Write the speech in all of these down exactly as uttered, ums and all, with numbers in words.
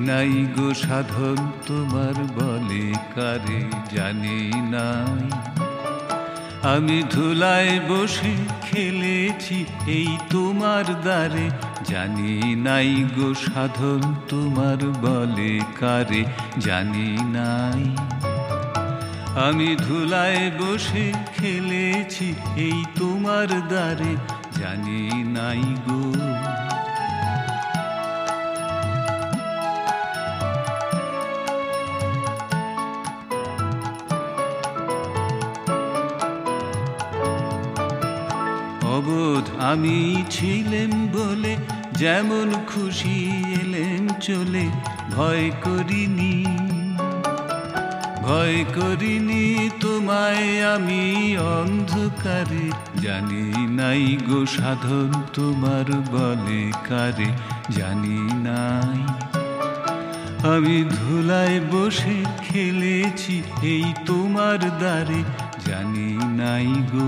নাই গো সাধন তোমার বলে কারে, জানি নাই। আমি ধুলায় বসে খেলেছি এই তোমার দ্বারে, জানি নাই গো সাধন তোমার বলে কারে, জানি নাই। আমি ধুলায় বসে খেলেছি এই তোমার দ্বারে, জানি নাই গো। অবোধ আমি ছিলেম বলে যেমন খুশি এলেম চলে, ভয় করিনি ভয় করিনি তোমায় আমি অন্ধকারে, জানি নাই গো সাধন তোমার বলে কারে, জানি নাই। আমি ধুলায় বসে খেলেছি এই তোমার দ্বারে, জানি নাই গো।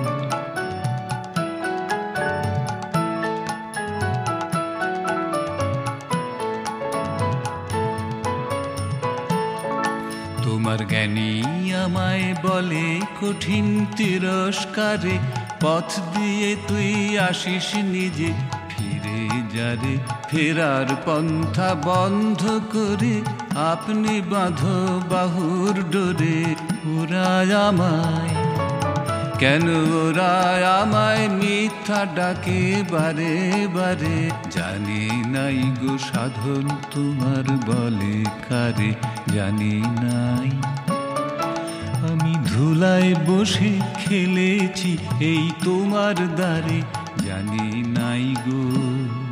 তোমার জ্ঞানী আমায় বলে কঠিন তিরস্কারে, পথ দিয়ে তুই আসিস নিজে ফিরে যারে, ফেরার পন্থা বন্ধ করে আপনি বাঁধো বাহুর ডোরে। ওরা আমায় কেন, ওরা আমায় মিথ্যা ডাকে বারে বারে, জানি নাই গো সাধন তোমার বলে কারে, জানি নাই। আমি ধুলায় বসে খেলেছি এই তোমার দ্বারে, জানি নাই গো।